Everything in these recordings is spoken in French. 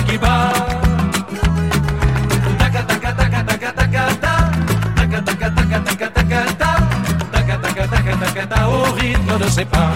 qui bat. Taca taca taca taca taca ta, taca taca taca taca taca ta, taca taca taca taca ta, au rythme de ses pas.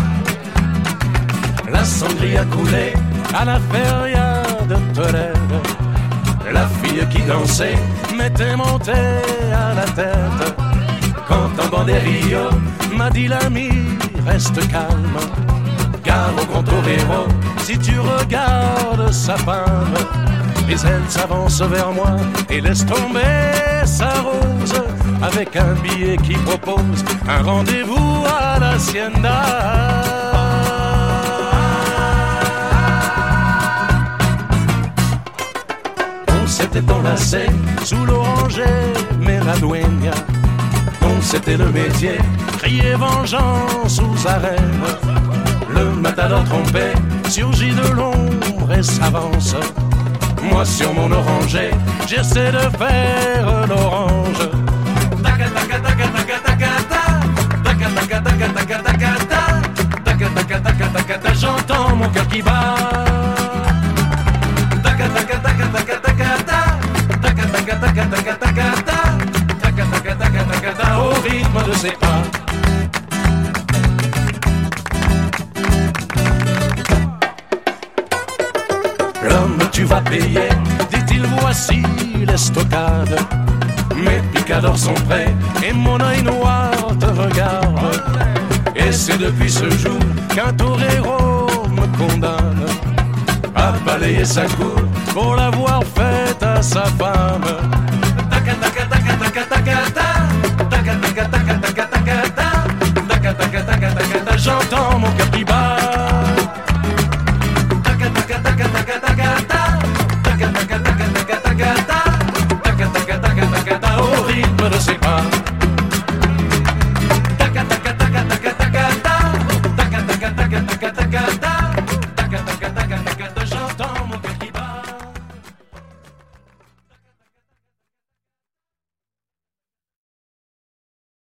La sangria coulait à la feria de Tolède. La fille qui dansait m'était montée à la tête. Quand un banderillo m'a dit l'ami, reste calme, car au contorero, si tu regardes sa femme, mais elle s'avance vers moi et laisse tomber sa rose, avec un billet qui propose un rendez-vous à l'hacienda. On s'était enlacé sous l'oranger, mais la dueña, dont c'était le métier, criait vengeance aux arènes. Le matador trompé surgit de l'ombre et s'avance. Moi sur mon oranger, j'essaie de faire l'orange. Taca taca taca taca taca ta, taca taca taca taca taca ta, taca taca taca taca ta, j'entends mon cœur qui bat. Taca taca taca taca taca ta, taca taca taca taca taca ta, taca taca taca taca ta, au rythme de ses pas. L'homme, tu vas payer, dit-il, voici l'estocade. Mes picadors sont prêts et mon œil noir te regarde. Et c'est depuis ce jour qu'un torero me condamne à balayer sa cour pour l'avoir faite à sa femme. Taca taca taca taca taca ta, taca taca taca taca taca ta, taca taca taca taca ta, j'entends mon cœur qui bat.